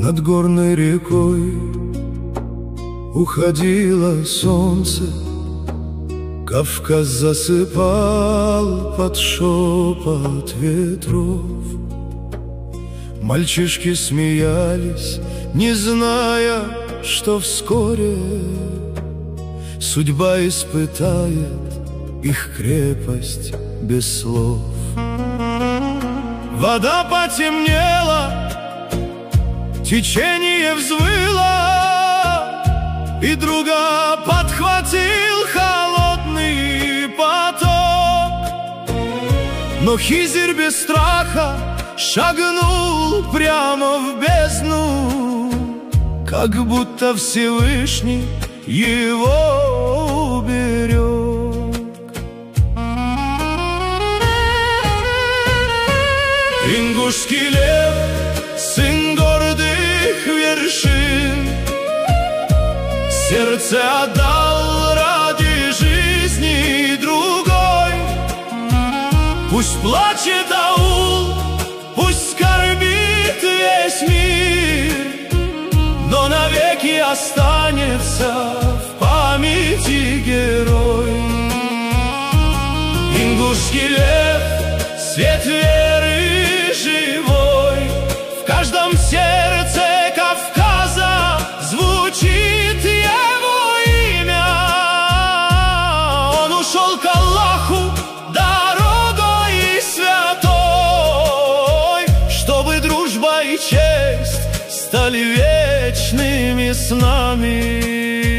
Над горной рекой уходило солнце, Кавказ засыпал под шепот ветров. Мальчишки смеялись, не зная, что вскоре судьба испытает их крепость без слов. Вода потемнела, течение взвыло, и друга подхватил холодный поток. Но Хизер без страха шагнул прямо в бездну, как будто Всевышний его уберег. Ингушский лев, сын гордых вершин, сердце отдал ради жизни другой. Пусть плачет аул, пусть скорбит весь мир, но навеки останется в памяти герой. Ингушский лев, свет веры живой, в каждом сердце Кавказа звучит его имя. Он ушел к Аллаху дорогой святой, чтобы дружба и честь стали вечными с нами.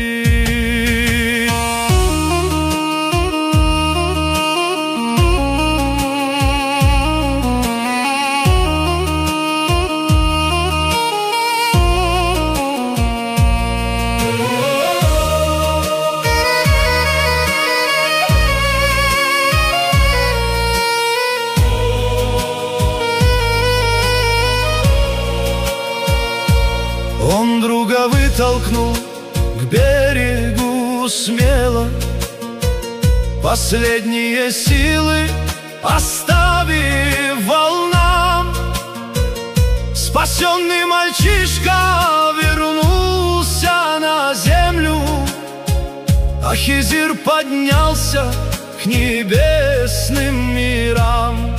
Он друга вытолкнул к берегу смело, последние силы оставив волнам. Спасенный мальчишка вернулся на землю, а Хизер поднялся к небесным мирам.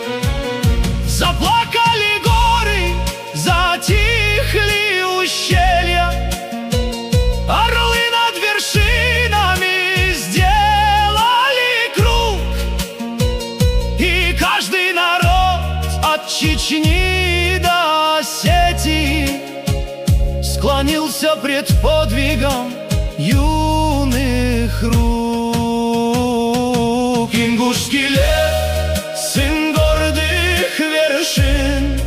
Заплакали горы, затихли ущелья, орлы над вершинами сделали круг, и каждый народ от Чечни до Осетии склонился пред подвигом юных рук. Ингушский лев, сын гордых вершин,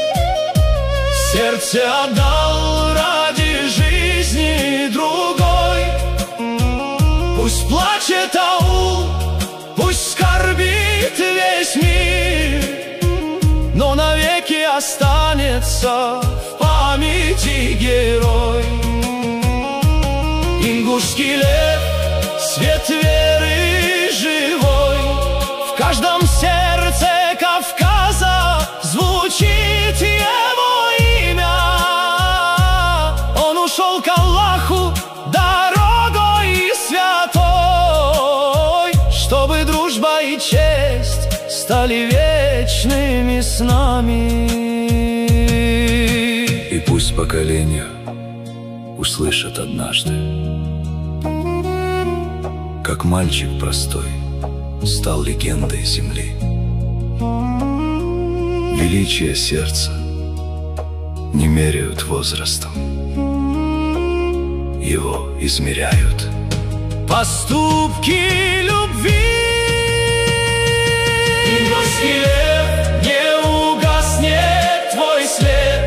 сердце отдал ради жизни другой. Пусть плачет аул, пусть скорбит весь мир, но навеки останется в памяти герой. Ингушский лев, свет веры живой, в каждом сердце Кавказа звучит его имя. Он ушел к Аллаху дорогой святой, чтобы дружба и честь стали вечными с нами. И пусть поколения услышат однажды, как мальчик простой стал легендой земли. Величие сердца не меряют возрастом, его измеряют поступки любви. Ингушский лев, не угаснет твой след,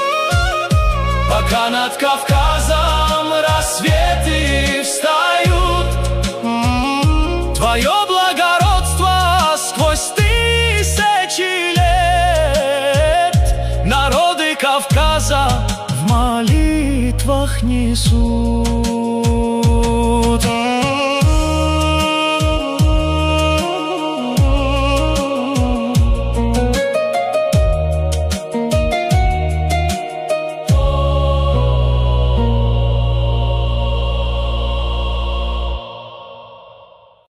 пока над Кавказом рассветы встают. Твое благородство сквозь тысячи лет народы Кавказа в молитвах несут.